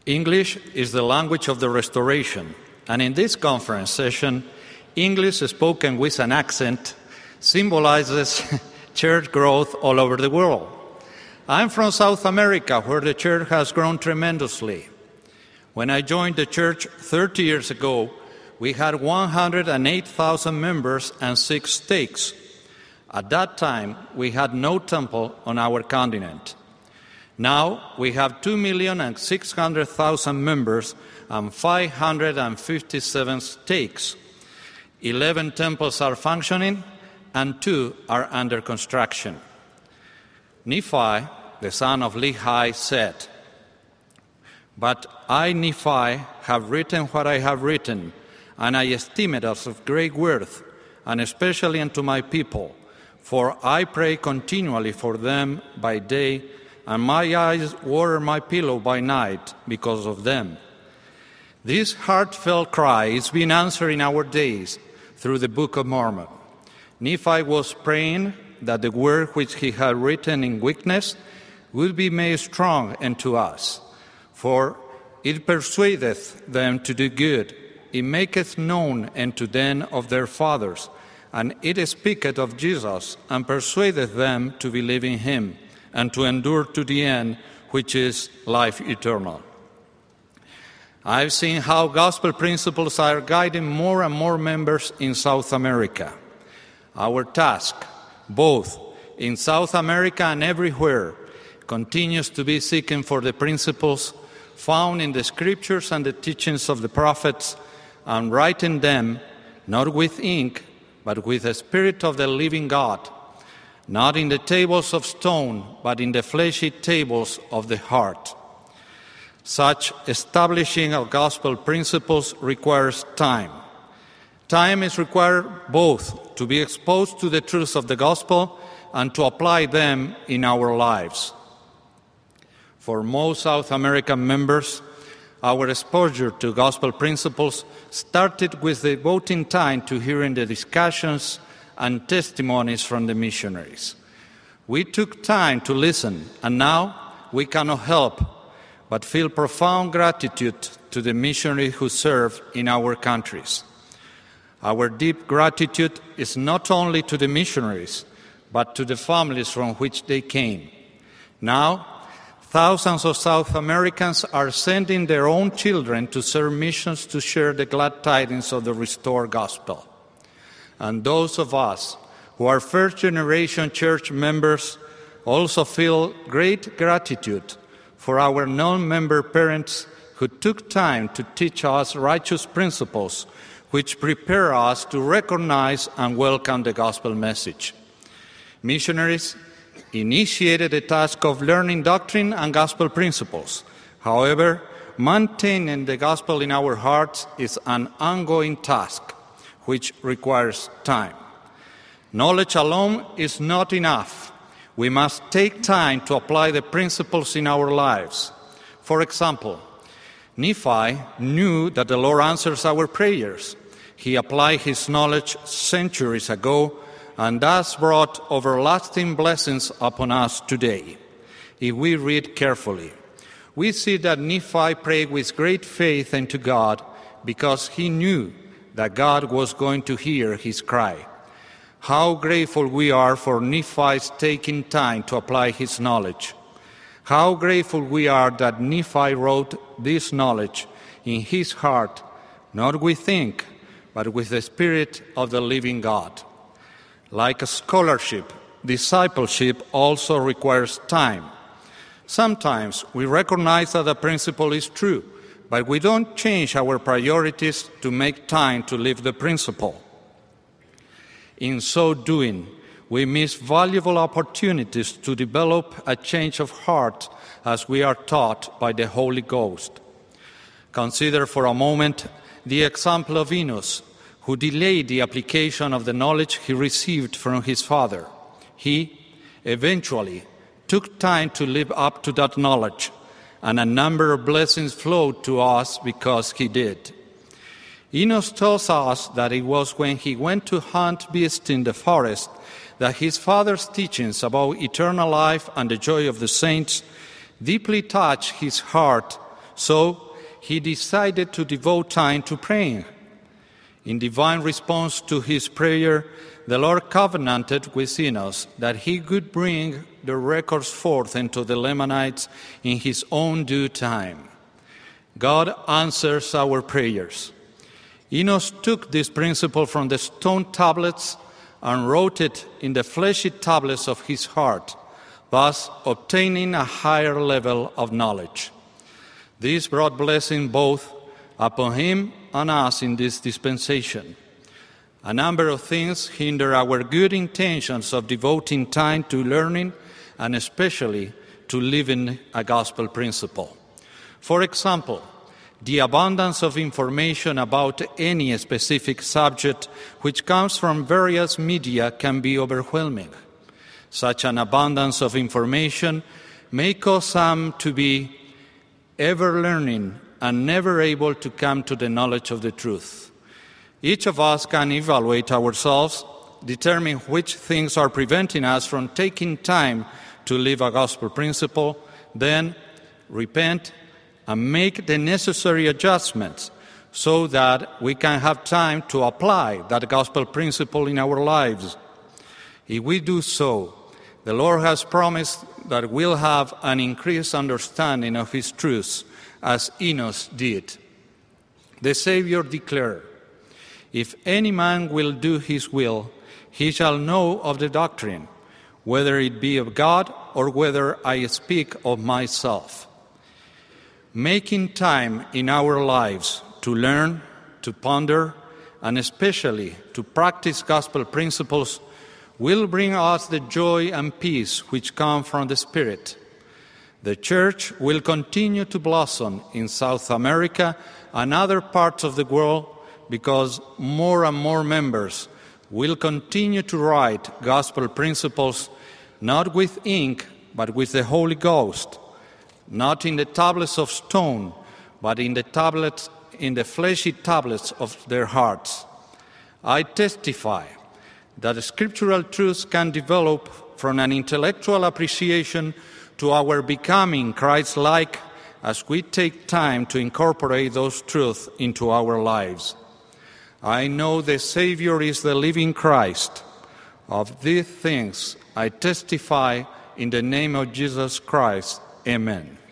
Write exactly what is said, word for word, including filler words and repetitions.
English is the language of the Restoration, and in this conference session, English spoken with an accent symbolizes church growth all over the world. I'm from South America, where the church has grown tremendously. When I joined the church thirty years ago, we had one hundred eight thousand members and six stakes. At that time, we had no temple on our continent. Now, we have two million six hundred thousand members and five hundred fifty-seven stakes. eleven temples are functioning, and two are under construction. Nephi, the son of Lehi, said, "But I, Nephi, have written what I have written, and I esteem it as of great worth, and especially unto my people, for I pray continually for them by day, and my eyes water my pillow by night because of them." This heartfelt cry is being answered in our days through the Book of Mormon. Nephi was praying that the word which he had written in weakness would be made strong unto us. For it persuadeth them to do good, it maketh known unto them of their fathers, and it speaketh of Jesus, and persuadeth them to believe in him, and to endure to the end, which is life eternal. I've seen how gospel principles are guiding more and more members in South America. Our task, both in South America and everywhere, continues to be seeking for the principles found in the scriptures and the teachings of the prophets, and writing them not with ink, but with the Spirit of the living God, not in the tables of stone, but in the fleshy tables of the heart. Such establishing of gospel principles requires time. Time is required both to be exposed to the truths of the gospel and to apply them in our lives. For most South American members, our exposure to gospel principles started with devoting time to hearing the discussions and testimonies from the missionaries. We took time to listen, and now we cannot help but feel profound gratitude to the missionaries who serve in our countries. Our deep gratitude is not only to the missionaries, but to the families from which they came. Now, thousands of South Americans are sending their own children to serve missions to share the glad tidings of the restored gospel. And those of us who are first-generation church members also feel great gratitude for our non-member parents who took time to teach us righteous principles which prepare us to recognize and welcome the gospel message. Missionaries initiated the task of learning doctrine and gospel principles. However, maintaining the gospel in our hearts is an ongoing task which requires time. Knowledge alone is not enough. We must take time to apply the principles in our lives. For example, Nephi knew that the Lord answers our prayers. He applied his knowledge centuries ago and thus brought everlasting blessings upon us today. If we read carefully, we see that Nephi prayed with great faith unto God because he knew that God was going to hear his cry. How grateful we are for Nephi's taking time to apply his knowledge. How grateful we are that Nephi wrote this knowledge in his heart, not with ink, but with the Spirit of the living God. Like a scholarship, discipleship also requires time. Sometimes we recognize that a principle is true, but we don't change our priorities to make time to live the principle. In so doing, we miss valuable opportunities to develop a change of heart as we are taught by the Holy Ghost. Consider for a moment the example of Enos, who delayed the application of the knowledge he received from his father. He eventually took time to live up to that knowledge, and a number of blessings flowed to us because he did. Enos tells us that it was when he went to hunt beasts in the forest that his father's teachings about eternal life and the joy of the saints deeply touched his heart So he decided to devote time to praying. In divine response to his prayer, the Lord covenanted with Enos that he could bring the records forth into the Lamanites in his own due time. God answers our prayers. Enos took this principle from the stone tablets and wrote it in the fleshy tablets of his heart, thus obtaining a higher level of knowledge. This brought blessing both upon him and us in this dispensation. A number of things hinder our good intentions of devoting time to learning and especially to living a gospel principle. For example, the abundance of information about any specific subject which comes from various media can be overwhelming. Such an abundance of information may cause some to be ever learning and never able to come to the knowledge of the truth. Each of us can evaluate ourselves, determine which things are preventing us from taking time to live a gospel principle, then repent and make the necessary adjustments so that we can have time to apply that gospel principle in our lives. If we do so, the Lord has promised that we'll have an increased understanding of His truths, as Enos did. The Savior declared, "If any man will do His will, he shall know of the doctrine, whether it be of God or whether I speak of myself." Making time in our lives to learn, to ponder, and especially to practice gospel principles will bring us the joy and peace which come from the Spirit. The Church will continue to blossom in South America and other parts of the world because more and more members will continue to write gospel principles not with ink but with the Holy Ghost, not in the tablets of stone but in the tablets in the fleshy tablets of their hearts. I testify that scriptural truths can develop from an intellectual appreciation to our becoming Christ-like as we take time to incorporate those truths into our lives. I know the Savior is the living Christ. Of these things I testify in the name of Jesus Christ. Amen.